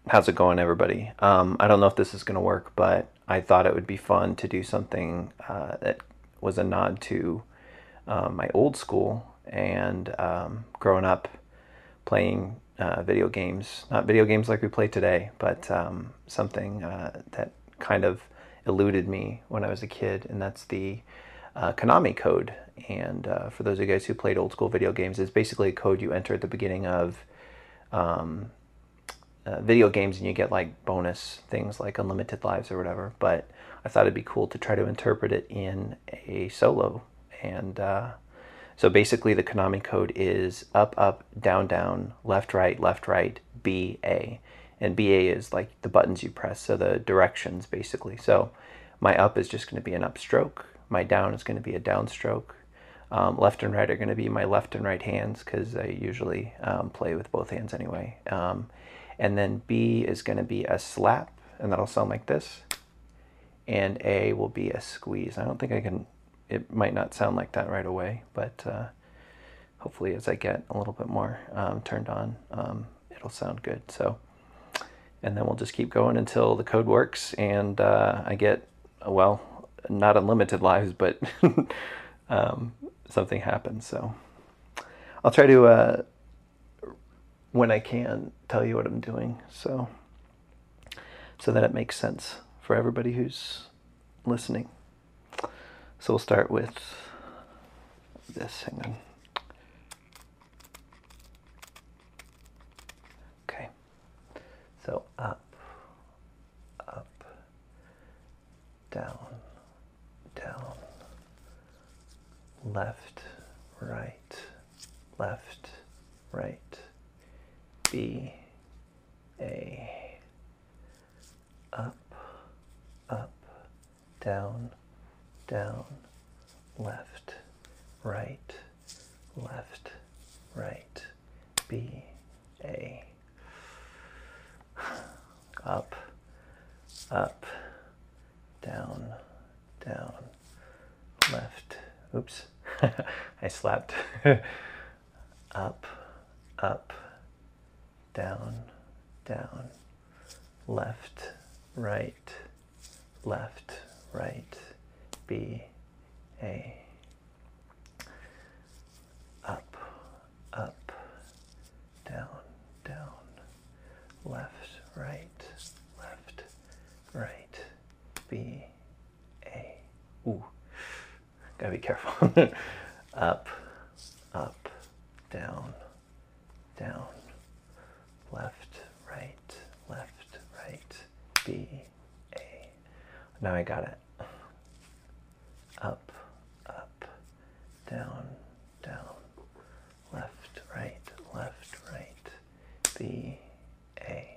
How's it going, everybody? I don't know if this is going to work, but I thought it would be fun to do something that was a nod to my old school and growing up playing video games. Not video games like we play today, but something that kind of eluded me when I was a kid, and that's the Konami code. And for those of you guys who played old school video games, it's basically a code you enter at the beginning of video games, and you get like bonus things like unlimited lives or whatever. But I thought it'd be cool to try to interpret it in a solo. And so basically, the Konami code is up, up, down, down, left, right, B, A. And BA is like the buttons you press, so the directions basically. So my up is just going to be an upstroke. My down is going to be a downstroke. Left and right are going to be my left and right hands because I usually play with both hands anyway. And then B is going to be a slap, and that'll sound like this. And A will be a squeeze. I don't think I can, it might not sound like that right away, but hopefully as I get a little bit more turned on, it'll sound good. So, and then we'll just keep going until the code works and I get, well, not unlimited lives, but something happens. So I'll try to, when I can, tell you what I'm doing, so that it makes sense for everybody who's listening. So we'll start with this. Hang on. Okay. So up, up, down, down, left, right, B, A, up, up, down, down, left, right, B, A, up, up, down, down, left, oops, I slapped, up, up, down, down, left, right, B, A, up, up, down, down, left, right, B, A. Ooh, gotta be careful. Up, up, down, down, left, right, B, A. Now I got it. Up, up, down, down, left, right, B, A.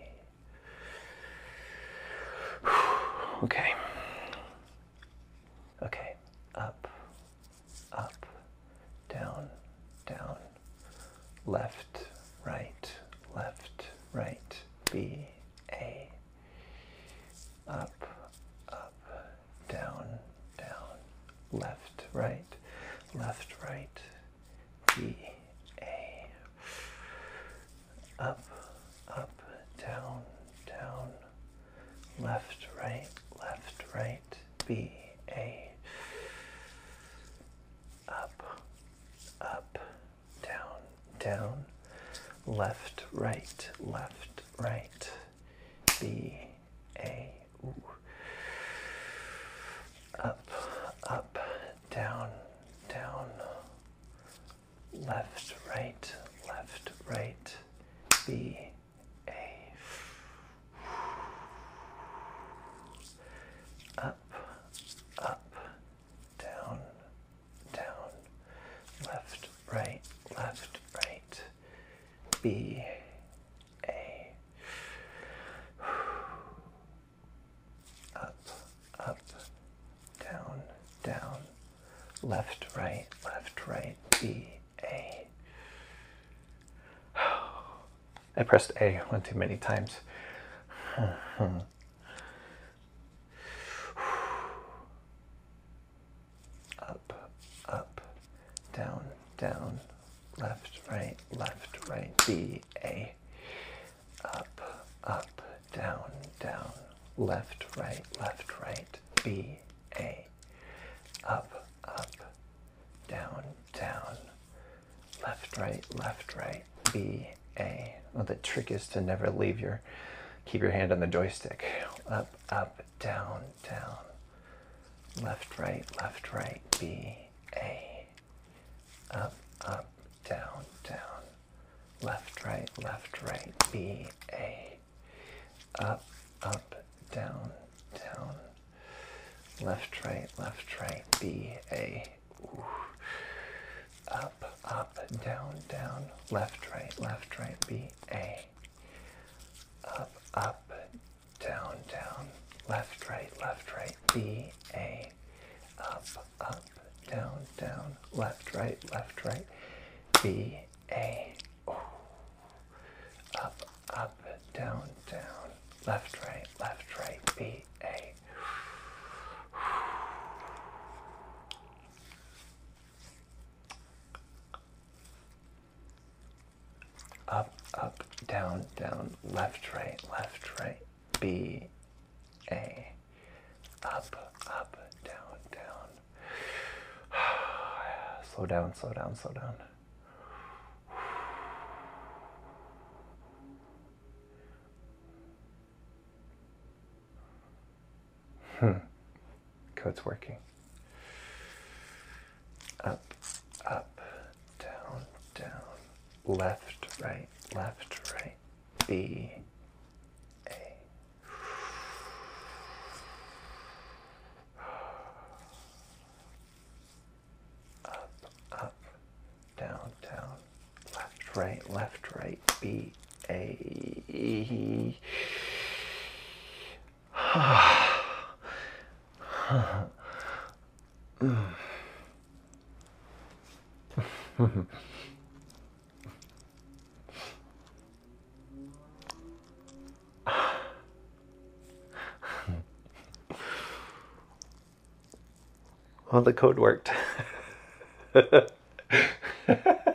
Okay. Okay. Up, up, down, down, left, right, B, A. Up, up, down, down, left, right, B, A. Up, up, down, down, left, right, B, A. Up, up, down, down, left, right, B, A. Ooh. Up, up, down, down, left, right, B, A. Up, up, down, down, left, right, B, A. Up, up, down, down, left, right, B, A. I pressed A one too many times. Up, up, down, down, left, right, B, A. Up, up, left, right, B, A, up, down, down, left, right, B, A. Well, the trick is to never keep your hand on the joystick. Up, down, down, left, right, B, A, up, down, down, left, right, B, A, up, down, down, left, right, B, A, ooh. Up, down, down, left, right, B, A, up, down, down, left, right, B, A, up, down, down, left, right, B, A, ooh. Up, down, down, left, right, B, A. Up, down, down, left, right, B, A. Up, down, down. Slow down, slow down, slow down. Code's working. Up, down, down, left, right, B, A. Up, down, down, left, right, B, A. Well, the code worked.